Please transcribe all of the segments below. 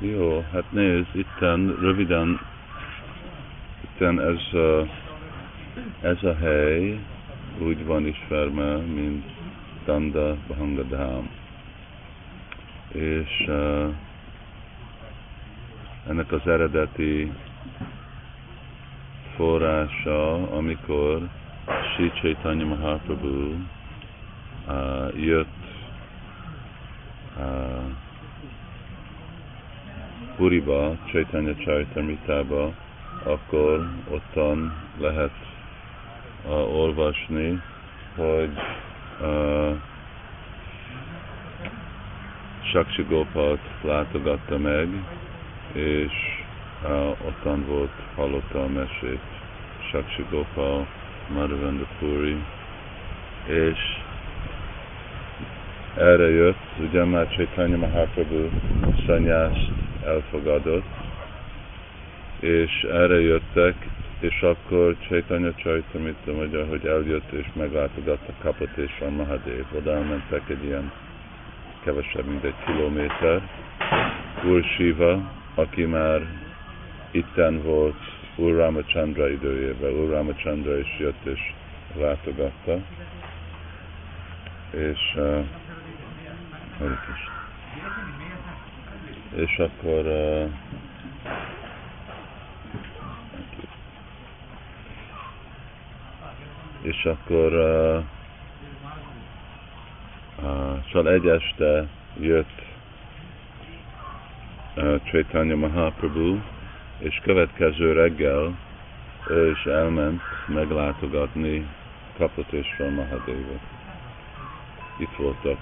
Jó, hát nézd, itten röviden, itten ez a hely úgy van ismerve, mint Danda Bhanga Dham. És ennek az eredeti forrása, amikor Sri Chaitanya Mahaprabhu jött Puriba, Chaitanya Charitamrita-ba, akkor ottan lehet olvasni, hogy Saksi Gopalt látogatta meg, és ottan volt, hallotta a mesét. Saksi Gopal, Madhavendra Puri, és erre jött, ugye már Chaitanya Mahaprabhu szanyászt elfogadott, és erre jöttek, és akkor Chaitanya Charitamrita mondja, hogy eljött és meglátogatta Kapatésvara Mahadev. Oda elmentek egy ilyen kevesebb, mint 1 kilométer. Úr Shiva, aki már itten volt Úr Ramachandra időjében. Úr Ramachandra is jött és látogatta. És akkor szóval egy este jött Chaitanya Mahaprabhu, és következő reggel ő is elment meglátogatni Kapatésvara Mahadevot. Itt voltak.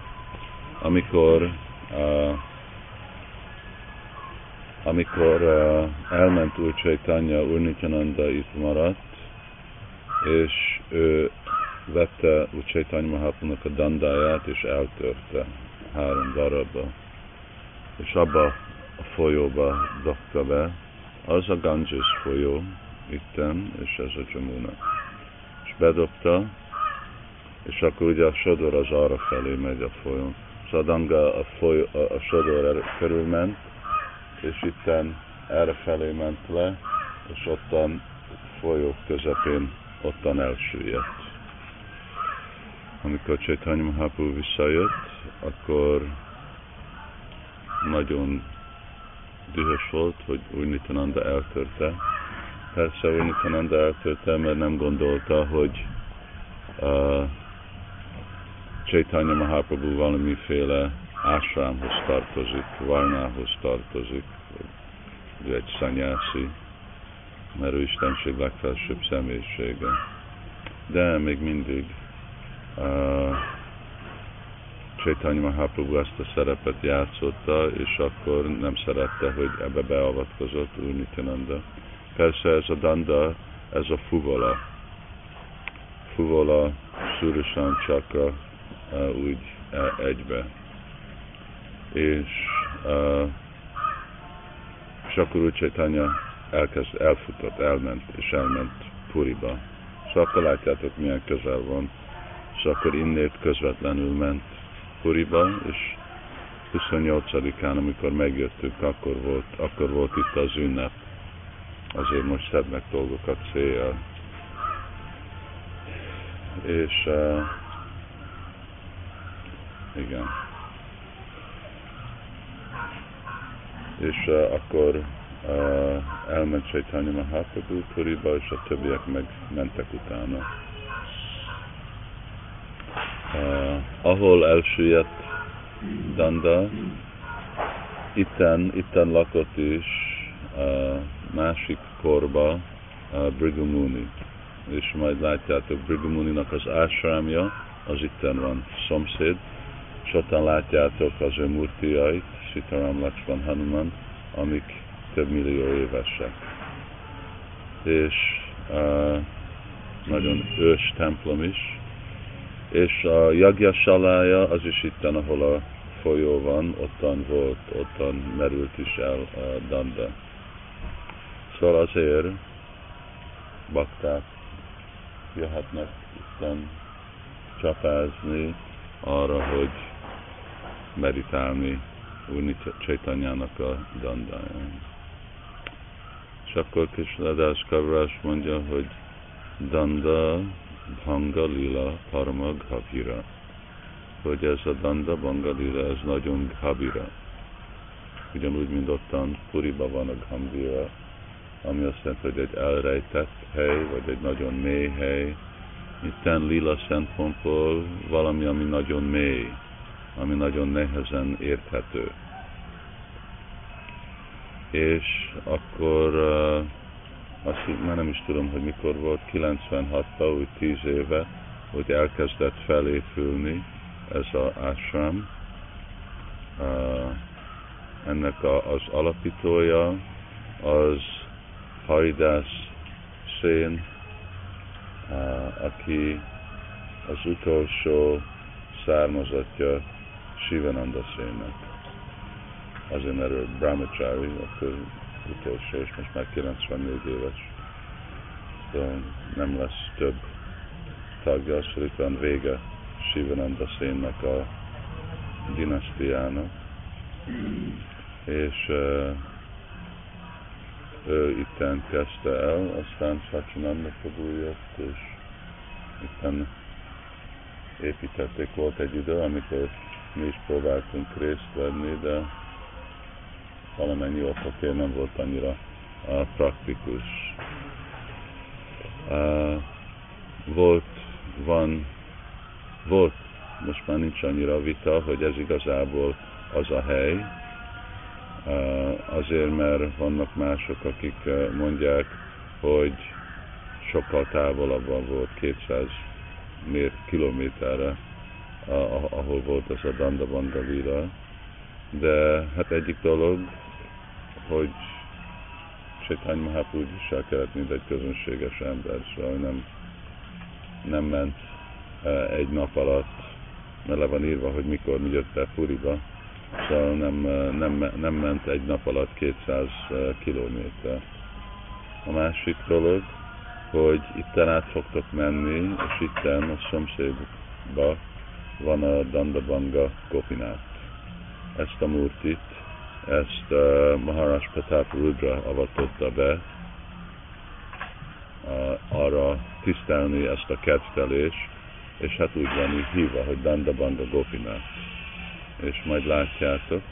Amikor elment Úr Chaitanya, Úr Nityananda itt maradt, és ő vette Úr Chaitanya Mahaprabhunak a dandáját, és eltörte 3 darabba, és abba a folyóba dobta be. Az a Ganges folyó itten, és ez a Jamuna. És bedobta, és akkor ugye a sodor az arra felé megy a folyón. Sadanga a sodor körülment, és itten erre felé ment le, és ottan folyók közepén ottan elsüllyedt. Amikor Chaitanya Mahaprabhu visszajött, akkor nagyon dühös volt, hogy Úr Nityananda eltörte. Persze Úr Nityananda eltörte, mert nem gondolta, hogy Chaitanya Mahaprabhu valamiféle ásrámhoz tartozik, varnához tartozik, vagy egy szanyászi, mert ő Istenség legfelsőbb személyisége. De még mindig Chaitanya Mahaprabhu ezt a szerepet játszotta, és akkor nem szerette, hogy ebbe beavatkozott Úr Nityananda. Persze ez a danda, ez a fuvola. Fuvola, Sudarshan Chakra úgy egybe. És akkor Úr Chaitanya elfutott, elment Puriba. Szóval akkor látjátok, milyen közel van. És akkor innét közvetlenül ment Puriba, és 28-án, amikor megjöttünk, akkor volt itt az ünnep. Azért most szednek dolgokat széjjel. És igen. És akkor elment Chaitanya Mahaprabhu Puriba, és a többiek meg mentek utána. Ahol elsüllyedt Danda, itten lakott is másik korba Bhrigu Muni. És majd látjátok, Bhrigu Muninak az ásrámja, az itten van szomszéd, és ottan látjátok az ő murtiait, Sitaram, Lakshman, Hanuman, amik több millió évesek. És nagyon ős templom is. És a Yagyasalája az is itten, ahol a folyó van, ottan merült is el a Danda. Szóval azért bakták jöhetnek itten csapázni arra, hogy meditálni Úr Chaitanyának a dandája. És akkor Krishnadás Kavirás mondja, hogy Danda Bhanga Lila Parama Ghavira, hogy ez a Danda Bhanga Lila, ez nagyon Ghavira. Ugyanúgy, mint ottan Puriba van a Gambhira, ami azt jelenti, hogy egy elrejtett hely, vagy egy nagyon mély hely. Itten lila szempontból valami, ami nagyon mély, ami nagyon nehezen érthető. És akkor azt már nem is tudom, hogy mikor volt, 96-ban, úgy 10 éve, hogy elkezdett felépülni ez az ashram. Ennek az alapítója az Haridász Szén, aki az utolsó származatja Sivananda Szénnek. Azért, mert ő brahmachari, akkor utolsó, és most már 94 éves. De nem lesz több tagja, az, hogy van vége Sivananda Szénnek a dinasztiának. És ő itten kezdte el, aztán Sachinanda Prabhu jött, és itten építették. Volt egy idő, amikor mi is próbáltunk részt venni, de valamennyi okokért nem volt annyira praktikus. Volt, most már nincs annyira vita, hogy ez igazából az a hely, azért, mert vannak mások, akik mondják, hogy sokkal távolabban volt 200 kilométerre, ahol volt ez a Danda Bhanga Lila. De hát egyik dolog, hogy Chaitanya Mahaprabhu is el kellett, mint egy közönséges ember, szóval nem ment egy nap alatt, mert le van írva, hogy mikor mi jött el Puriba, szóval nem ment egy nap alatt 200 kilométer. A másik dolog, hogy itten át fogtok menni, és itten a szomszédba van a Danda Bhanga Gopinath. Ezt a murtit, ezt Maharaj Pratap Rudra avatotta be, arra tisztelni ezt a kedvelést, és hát úgy van hívva, hogy Danda Bhanga Gopinath. És majd látjátok,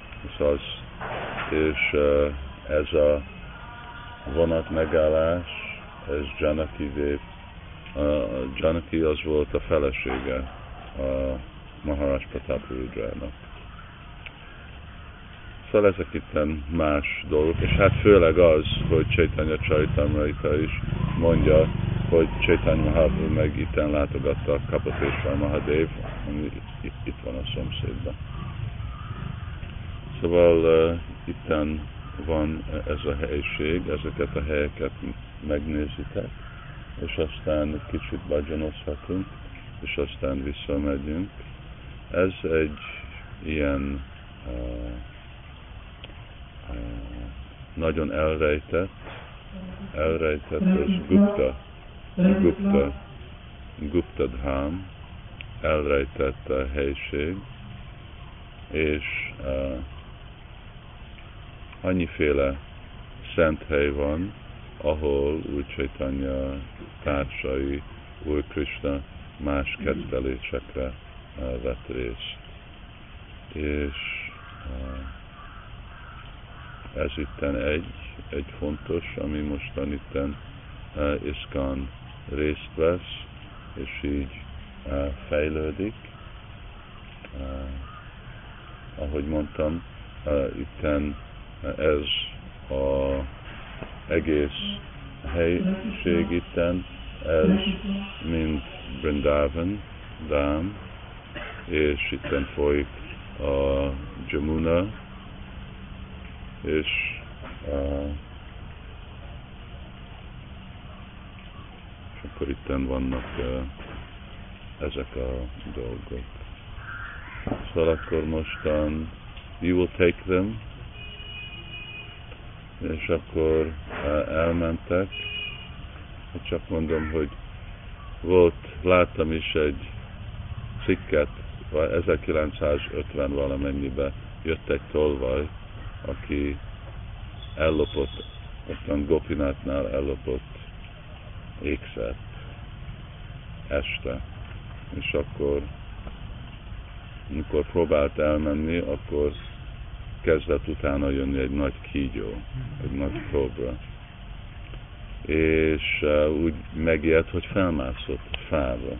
és ez a vonat megállás, ez Janaki-vé. Janaki az volt a felesége a Maharaj Pratap Rudrának. Szóval ezek itten más dolgok, és hát főleg az, hogy Chaitanya Charitamrita is mondja, hogy Chaitanya Mahaprabhu meg itten látogatta a Kapatésvár Mahadev, ami itt van a szomszédban. Szóval itten van ez a helység, ezeket a helyeket megnézitek, és aztán kicsit bhajanozhatunk, és aztán visszamegyünk. Ez egy ilyen nagyon elrejtett az Gupta Dham, elrejtett a helység, és annyiféle szent hely van, ahol Úr Chaitanya társai, Úr Krishna más kedvelésekre vett részt. És ez itten egy fontos, ami mostan itten ISKCON részt vesz, és így fejlődik. Ahogy mondtam, itten ez az egész helység itten, ez mint Vrindavan, Dham, és itten folyik a Jamuna, és akkor itten vannak ezek a dolgok. Szóval akkor mostan you will take them, és akkor elmentek. Csak mondom, hogy láttam is egy cikket 1950 valamennyiben jött egy tolvaj, aki ellopott, aztán Gopinathnál ellopott ékszert este, és akkor amikor próbált elmenni, akkor kezdett utána jönni egy nagy kígyó, egy nagy kobra. És úgy megijedt, hogy felmászott a fába.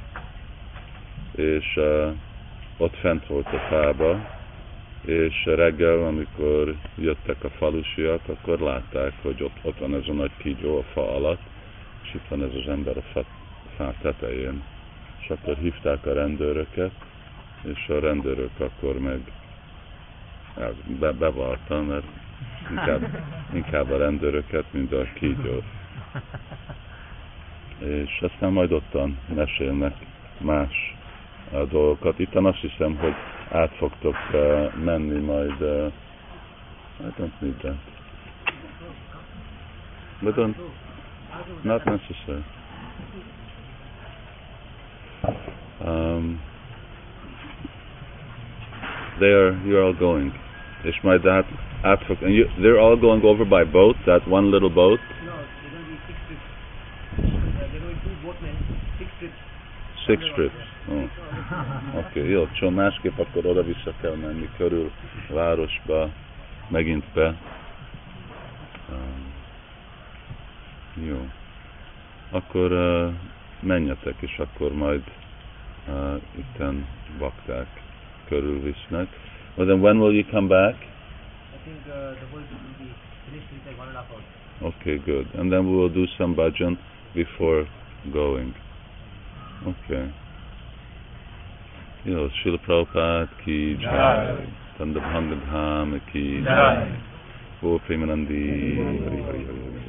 És ott fent volt a fába, és reggel, amikor jöttek a falusiak, akkor látták, hogy ott van ez a nagy kígyó a fa alatt, és itt van ez az ember a fá tetején. És akkor hívták a rendőröket, és a rendőrök akkor meg bevarta, mert inkább a rendőröket, mint a kígyót. És aztán majd ottan mesélnek más dolgokat. Itt azt hiszem, hogy át fogtok menni majd. I don't need that. But not necessary. You're all going. És majd át fog, and they're all going over by boat, that one little boat? No, they're going to be 6 trips. They're going to 2 boatmen, 6 trips. 6 trips. Oh. Oké, jó, csak másképp akkor oda-vissza kell menni körül a városba, megint be. Jó. Akkor menjetek, és akkor majd itten bakták körülvisznek. Well, then when will you come back? I think the whole will be finished in like 1.5 hours. Okay, good. And then we will do some bhajan before going. Okay. Jó, Srila Prabhupada ki jai. Tanda Bhanga Dham ki jai. Ó Premanandi. Hari Hari Hari.